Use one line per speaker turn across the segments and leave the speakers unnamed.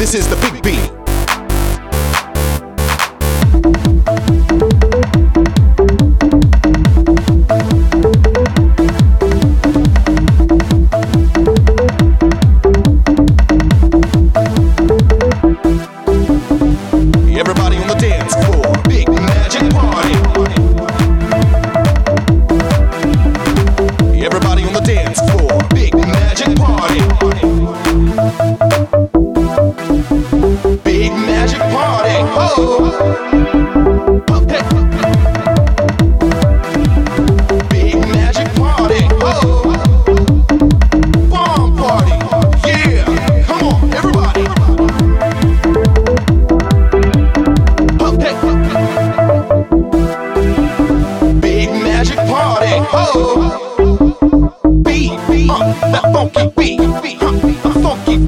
This is the Big B. Everybody on the dance floor, big magic party. Everybody on the dance floor, big magic party. Big magic party. Oh. Hey. Big magic party. Oh. Bomb party. Yeah. Come on, everybody. Big magic party, oh. Beat, that funky beat, funky.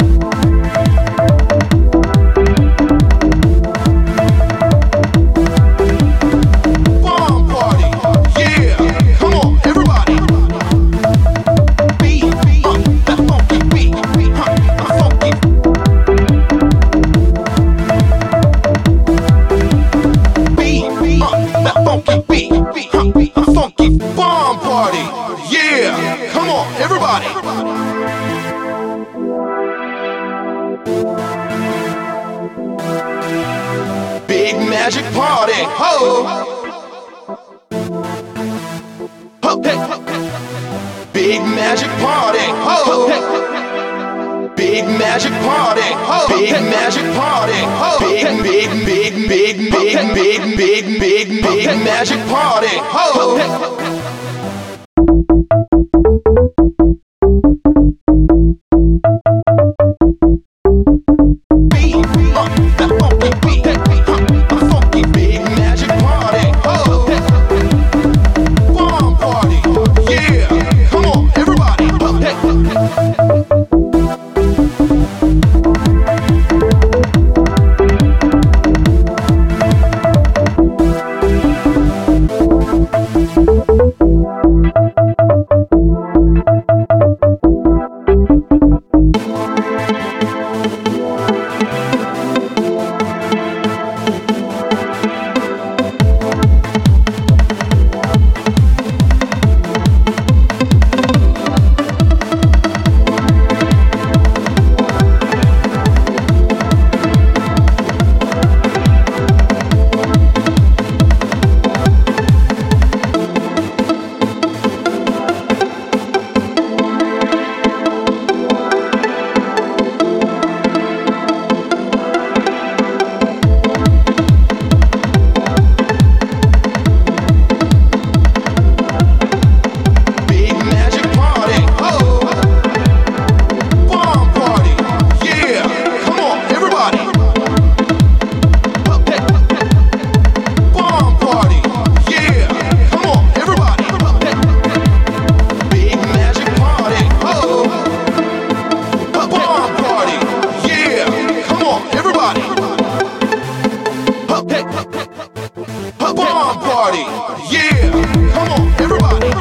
Bomb party, yeah. Come on, everybody. Beat, that funky beat, funky. That funky beat, funky bomb party, yeah, come on, everybody. Big magic party, ho, hey. Big magic party, ho, hey. Big magic party, ho, big magic party, ho, big magic party, ho. Beat, that funky beat, funky big magic party, ho. Bomb party, yeah, come on, everybody. Bomb party, yeah, come on, everybody.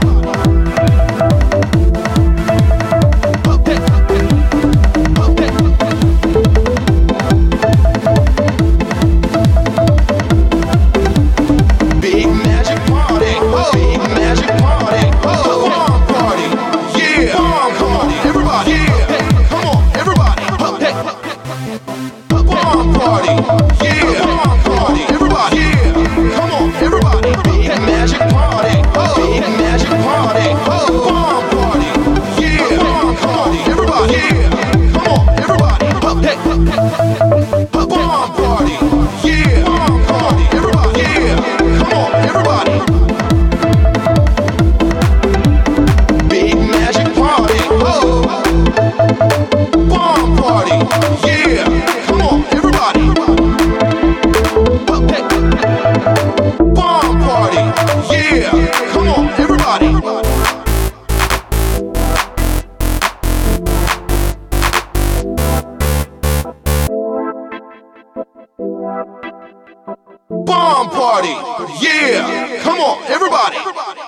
Big magic party, oh, big magic party, oh, bomb party, yeah, bomb party, everybody, yeah, come on, everybody. Bomb party, yeah, bomb party, everybody, yeah, come on, everybody. Big magic party, oh, big magic party, oh, bomb party, yeah, bomb party, everybody, yeah, come on, everybody. Bomb party, yeah, bomb party, everybody, yeah, come on, everybody. Big magic party, oh, bomb party, yeah, come on, everybody. Bomb party, yeah, come on, everybody. Bomb party, yeah, come on, everybody.